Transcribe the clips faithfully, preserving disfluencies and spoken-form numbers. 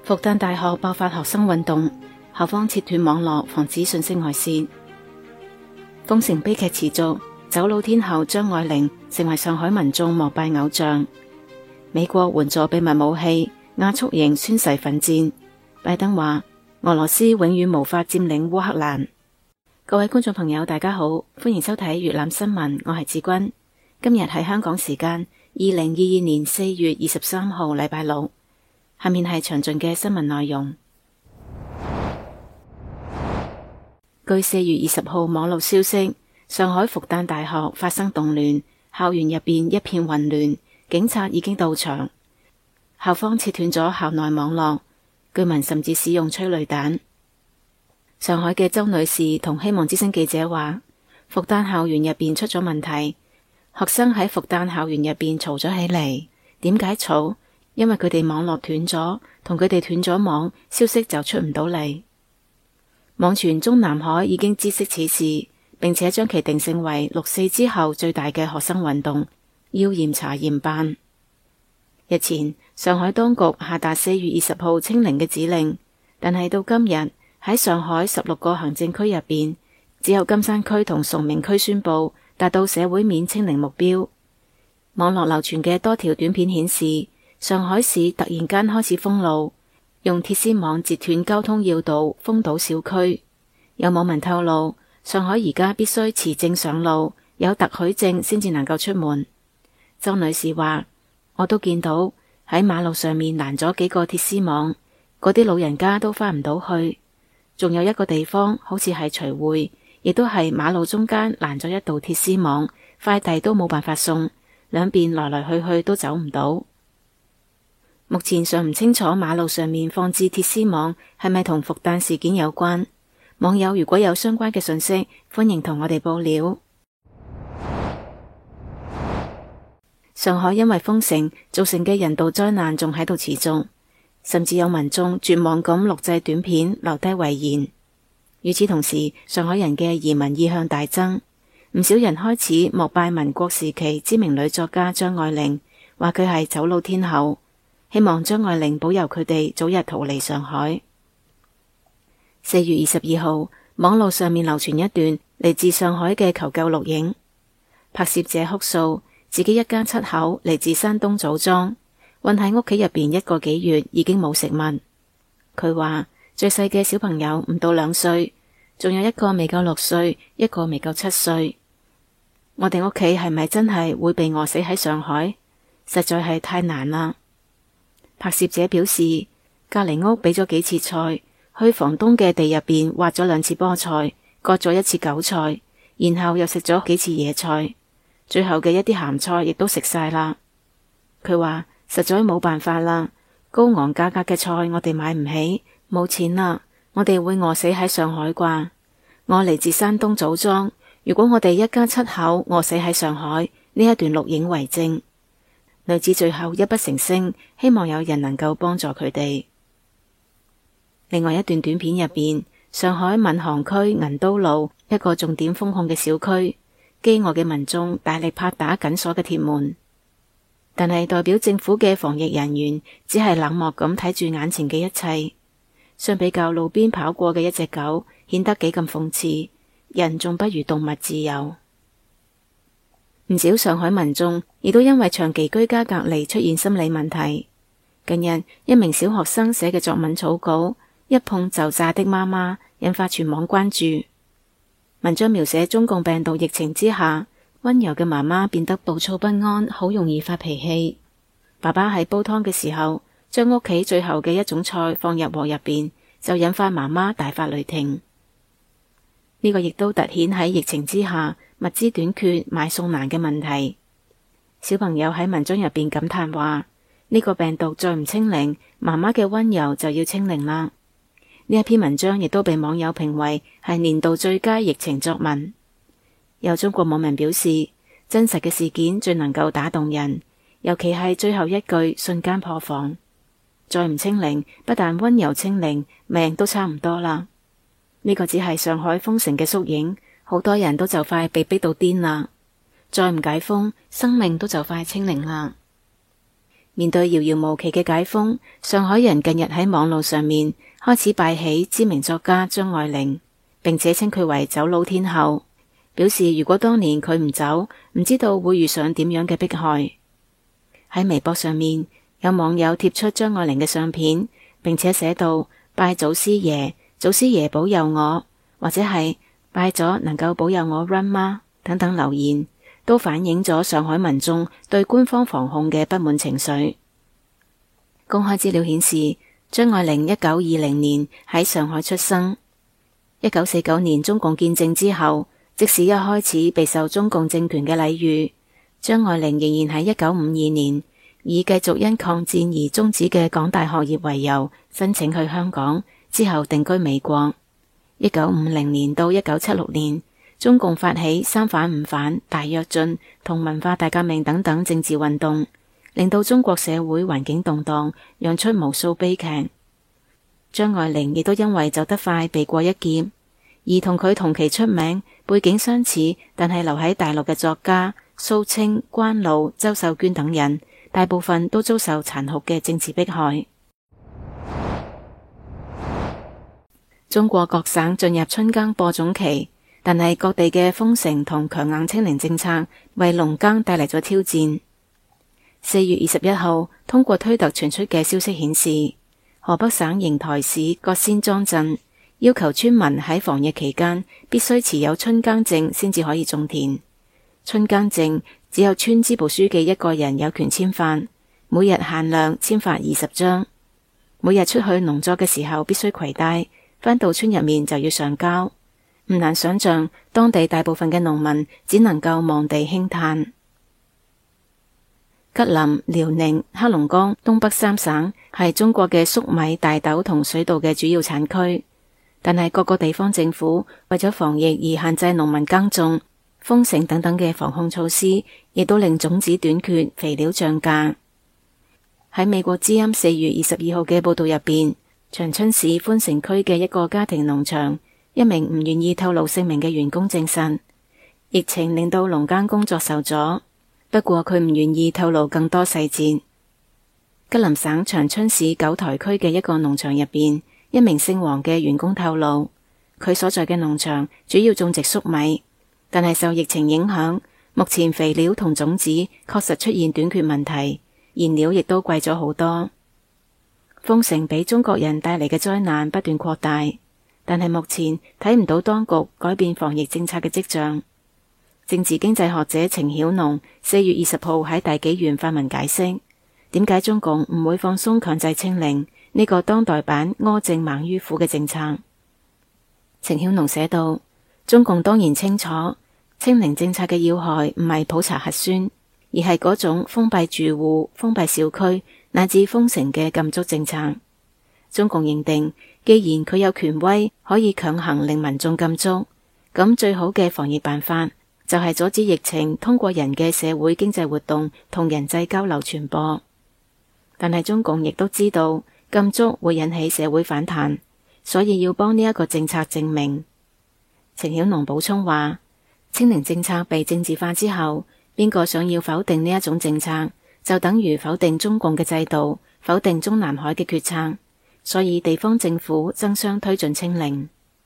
復旦大學爆發學生運動，校方切斷網絡，防止信息外泄。封城悲劇持續，走佬天后張愛玲成為上海民眾膜拜偶像。美國援助秘密武器亞速營宣誓奮戰。拜登話俄羅斯永遠無法佔領烏克蘭。各位觀眾朋友大家好，歡迎收睇粵覽新聞，我係志君。今日係香港時間二零二二年四月二十三號禮拜六。下面係詳盡嘅新聞內容。據四月二十號網絡消息，上海復旦大學發生動亂，校園入邊一片混亂，警察已經到場，校方切斷咗校內網絡，居民甚至使用催淚彈。上海嘅周女士同希望之聲記者話，復旦校園入邊出咗問題，學生喺復旦校園入邊嘈咗起嚟。點解嘈？因為佢哋網絡斷咗，同佢哋斷咗網，消息就出唔到嚟。網傳中南海已經知悉此事，並且將其定性為六四之後最大嘅學生運動，要嚴查嚴辦。日前，上海當局下達四月二十號清零嘅指令，但係到今日喺上海十六個行政區入邊，只有金山區同崇明區宣布達到社會面清零目標。網絡流傳嘅多條短片顯示，上海市突然間開始封路，用鐵絲網截斷交通要道，封堵小區。有網民透露，上海而家必須持證上路，有特許證先至能夠出門。周女士話，我都見到喺馬路上面攔咗幾個鐵絲網，嗰啲老人家都翻唔到去。仲有一個地方好似係徐匯，亦都係馬路中間攔咗一道鐵絲網，快遞都冇辦法送，兩邊來來去去都走唔到。目前尚唔清楚馬路上面放置鐵絲網係咪同復旦事件有關。網友如果有相關嘅信息，歡迎同我哋報料。上海因為封城造成嘅人道災難仲喺度持續，甚至有民眾絕望咁錄製短片留低遺言。與此同時，上海人嘅移民意向大增，唔少人開始膜拜民國時期知名女作家張愛玲，話佢係走佬天后，希望張愛玲保佑佢哋早日逃離上海。四月二十二號，網絡上面流傳一段嚟自上海嘅求救錄影，拍攝者哭訴自己一家七口嚟自山東棗莊，困喺屋企入邊一個幾月，已經冇食物。佢話最細嘅小朋友唔到兩歲，仲有一個未夠六歲，一個未夠七歲。我哋屋企係咪真係會被餓死喺上海？實在係太難啦。拍攝者表示，隔籬屋俾咗幾次菜，去房東嘅地入邊挖咗兩次菠菜，割咗一次韭菜，然後又食咗幾次野菜，最後嘅一啲鹹菜亦都食晒啦。佢話實在冇辦法啦，高昂價格嘅菜我哋買唔起，冇錢啦，我哋會餓死喺上海啩。我嚟自山東棗莊，如果我哋一家七口餓死喺上海，呢一段錄影為證。女子最後泣不成聲，希望有人能夠幫助佢哋。另外一段短片入邊，上海閔行區銀都路一個重點封控嘅小區，飢餓嘅民眾大力拍打緊鎖嘅鐵門，但係代表政府嘅防疫人員只係冷漠咁睇住眼前嘅一切。相比較路邊跑過嘅一隻狗，顯得幾咁諷刺，人仲不如動物自由。唔少上海民眾亦都因為長期居家隔離出現心理問題。近日，一名小學生寫嘅作文草稿，一碰就炸的媽媽，引發全網關注。文章描寫中共病毒疫情之下，溫柔嘅媽媽變得暴躁不安，好容易發脾氣。爸爸喺煲湯嘅時候，將屋企最後嘅一種菜放入鍋入邊，就引發媽媽大發雷霆。呢個亦都凸顯喺疫情之下物資短缺、買餸難嘅問題。小朋友喺文章入邊感嘆話：呢個病毒再唔清零，媽媽嘅溫柔就要清零啦。呢一篇文章亦都被網友評為係年度最佳疫情作文。有中國網民表示，真實嘅事件最能夠打動人，尤其係最後一句瞬間破防。再唔清零，不但溫柔清零，命都差唔多啦。呢個只係上海封城嘅縮影，好多人都就快被逼到癲啦。再唔解封，生命都就快清零啦。 面對遙遙無期嘅解封，上海人近日喺網路上面開始拜起知名作家張愛玲，並且稱佢為走佬天后，表示如果當年佢唔走，唔知道會遇上點樣嘅迫害。喺微博上面，有網友貼出張愛玲嘅相片，並且寫到拜祖師爺，祖師爺保佑我，或者係拜咗能夠保佑我 run 嗎等等留言，都反映咗上海民眾對官方防控嘅不滿情緒。公開資料顯示，張愛玲一九二零年喺上海出生。一九四九年中共建政之後，即使一開始備受中共政權嘅禮遇，張愛玲仍然喺一九五二年以繼續因抗戰而終止嘅港大學業為由，申請去香港，之後定居美國。一九五零年到一九七六年，中共發起三反五反、大躍進同文化大革命等等政治運動，令到中國社會環境動盪，釀出無數悲劇。張愛玲亦都因為走得快避過一劫，而同佢同期出名、背景相似但係留喺大陸嘅作家蘇青、關露、周秀娟等人，大部分都遭受殘酷嘅政治迫害。中國各省進入春耕播種期，但係各地嘅封城同強硬清零政策為農耕帶嚟咗挑戰。四月二十一號，通過推特傳出嘅消息顯示，河北省邢台市葛仙莊鎮要求村民喺防疫期間必須持有春耕證先至可以種田。春耕證只有村支部書記一個人有權簽發，每日限量簽發二十張。每日出去農作嘅時候必須攜帶，返到村入面就要上交。唔難想象，當地大部分嘅農民只能夠望地輕嘆。吉林、遼寧、黑龍江、東北三省係中國嘅粟米、大豆同水稻嘅主要產區，但係各個地方政府為咗防疫而限制農民耕種、封城等等嘅防控措施，亦都令種子短缺、肥料漲價。喺美國之音四月二十二號嘅報道入邊，長春市寬城區嘅一個家庭農場，一名唔願意透露姓名嘅員工證實，疫情令到農耕工作受阻，不過佢唔願意透露更多細節。吉林省長春市九台區嘅一個農場入邊，一名姓黃嘅員工透露，佢所在嘅農場主要種植粟米，但係受疫情影響，目前肥料同種子確實出現短缺問題，燃料亦都貴咗好多。封城俾中國人帶嚟嘅災難不斷擴大，但係目前睇唔到當局改變防疫政策嘅跡象。政治經濟學者程曉農四月二十號喺大紀元發文解釋，點解中共唔會放鬆強制清零呢個當代版苛政猛於虎嘅政策。程曉農寫道，中共當然清楚清零政策嘅要害唔係普查核酸，而係嗰種封閉住戶、封閉小區乃至封城嘅禁足政策。中共認定，既然佢有權威可以強行令民眾禁足，咁最好嘅防疫辦法就係阻止疫情通過人嘅社會經濟活動同人際交流傳播。但係中共亦都知道禁足會引起社會反彈，所以要幫呢一個政策正名。程曉農補充話，清零政策被政治化之後，邊個想要否定呢一種政策，就等於否定中共嘅制度，否定中南海嘅決策，所以地方政府爭相推進清零。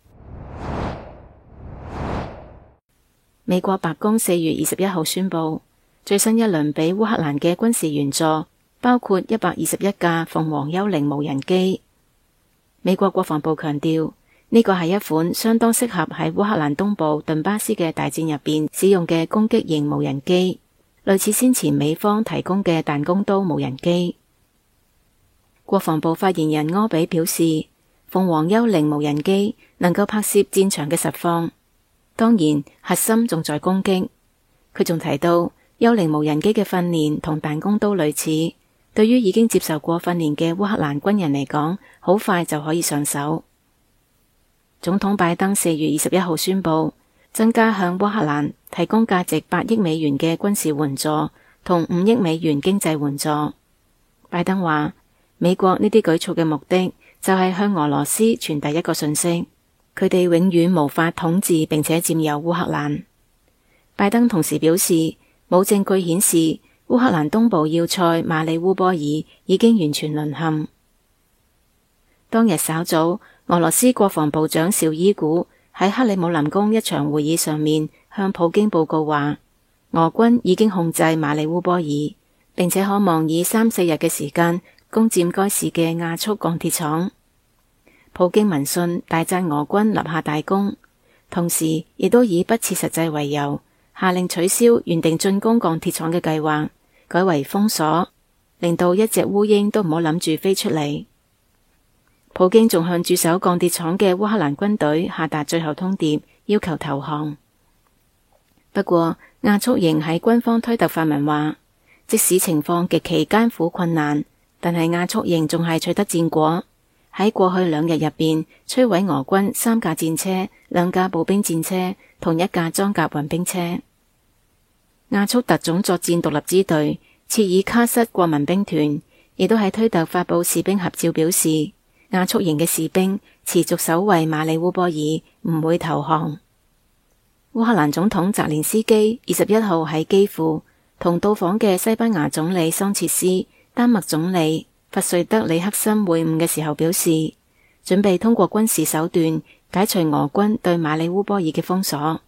美國白宮四月二十一號宣布，最新一輪俾烏克蘭嘅軍事援助包括一百二十一架鳳凰幽靈無人機。美國國防部強調，呢個係一款相當適合喺烏克蘭東部頓巴斯嘅大戰入邊使用嘅攻擊型無人機，類似先前美方提供嘅彈弓刀無人機。國防部發言人柯比表示，鳳凰幽靈無人機能夠拍攝戰場嘅實況，當然核心仲在攻擊。佢仲提到，幽靈無人機嘅訓練同彈弓刀類似，對於已經接受過訓練嘅烏克蘭軍人嚟講，好快就可以上手。總統拜登四月二十一號宣布，增加向烏克蘭提供價值八億美元嘅軍事援助同五億美元經濟援助。拜登話，美國呢啲舉措嘅目的就係向俄羅斯傳遞一個訊息，佢哋永遠無法統治並且佔有烏克蘭。拜登同時表示，冇證據顯示烏烏克蘭東部要塞馬里烏波爾已經完全淪陷。當日稍早，俄羅斯國防部長紹伊古喺克里姆林宮一場會議上面向普京報告話，俄軍已經控制馬里烏波爾，並且可望以三四日嘅時間攻佔該市嘅亞速鋼鐵廠。普京文信大讚俄軍立下大功，同時亦都以不切實際為由，下令取消原定進攻鋼鐵廠嘅計劃，改為封鎖，令到一隻烏蠅都唔好諗住飛出嚟。普京仲向駐守鋼鐵廠嘅烏克蘭軍隊下達最後通牒，要求投降。不過亞速營喺軍方推特發文話，即使情況極其艱苦困難，但係亞速營仲係取得戰果，喺過去兩日入邊摧毀俄軍三架戰車、兩架步兵戰車同一架裝甲運兵車。亞速特種作戰獨立支隊切爾卡什國民兵團亦都喺推特發佈士兵合照，表示亞速營嘅士兵持續守衛馬里烏波爾，唔會投降。烏克蘭總統澤連斯基二十一號喺基輔同到訪嘅西班牙總理桑切斯、丹麥總理弗瑞德里克森會晤嘅時候表示，準備通過軍事手段解除俄軍對馬里烏波爾嘅封鎖。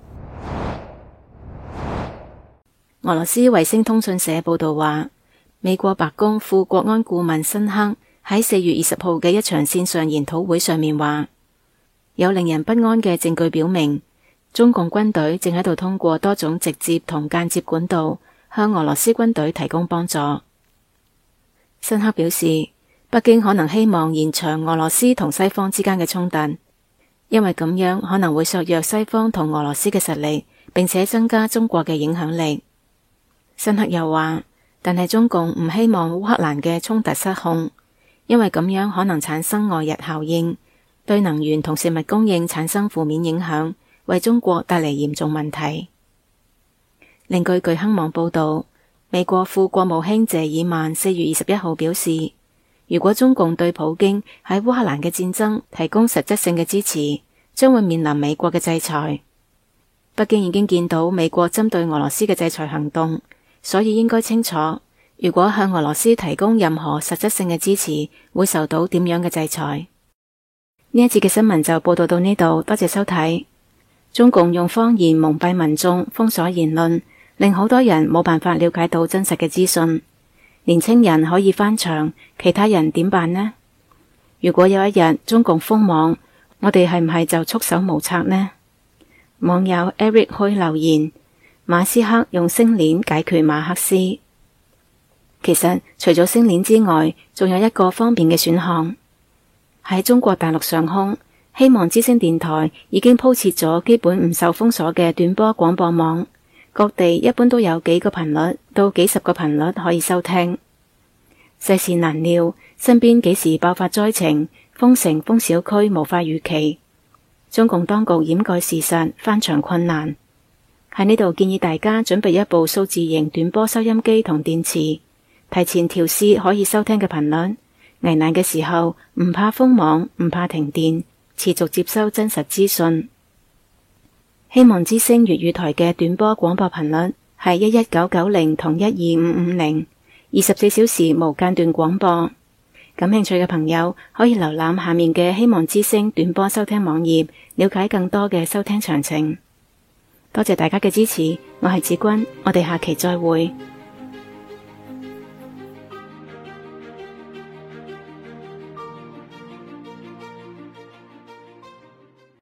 俄羅斯衛星通訊社報道話，美國白宮副國安顧問辛克喺四月二十號嘅一場線上研討會上面話，有令人不安嘅證據表明，中共軍隊正喺度通過多種直接同間接管道向俄羅斯軍隊提供幫助。辛克表示，北京可能希望延長俄羅斯同西方之間嘅衝突，因為咁樣可能會削弱西方同俄羅斯嘅實力，並且增加中國嘅影響力。辛克又話，但係中共唔希望烏克蘭嘅衝突失控，因為咁樣可能產生外溢效應，對能源同食物供應產生負面影響，為中國帶嚟嚴重問題。另據巨亨網報道，美國副國務卿謝爾曼四月二十一號表示，如果中共對普京喺烏克蘭嘅戰爭提供實質性嘅支持，將會面臨美國嘅制裁。北京已經見到美國針對俄羅斯嘅制裁行動，所以應該清楚，如果向俄羅斯提供任何實質性嘅支持，會受到點樣嘅制裁。呢一節嘅新聞就報道到呢度，多謝收睇。中共用謊言蒙蔽民眾，封鎖言論，令好多人冇辦法了解到真實嘅資訊。年輕人可以翻牆，其他人點辦呢？如果有一日中共封網，我哋係唔係就束手無策呢？網友 Eric 去留言，馬斯克用星鏈解決馬克思。其實除咗星鏈之外，仲有一個方便嘅選項。喺中國大陸上空，希望之聲電台已經鋪設咗基本唔受封鎖嘅短波廣播網，各地一般都有幾個頻率到幾十個頻率可以收聽。世事難料，身邊幾時爆發災情，封城封小區無法預期。中共當局掩蓋事實，翻牆困難。喺呢度建議大家準備一部數字型短波收音機同電池，提前調試可以收聽嘅頻率。危難嘅時候唔怕封網，唔怕停電，持續接收真實資訊。希望之聲粵語台嘅短波廣播頻率係一一九九零同一二五五零，二十四小時無間斷廣播。感興趣嘅朋友可以瀏覽下面嘅希望之聲短波收聽網頁，了解更多嘅收聽詳情。多謝大家嘅支持，我係子君，我哋下期再會。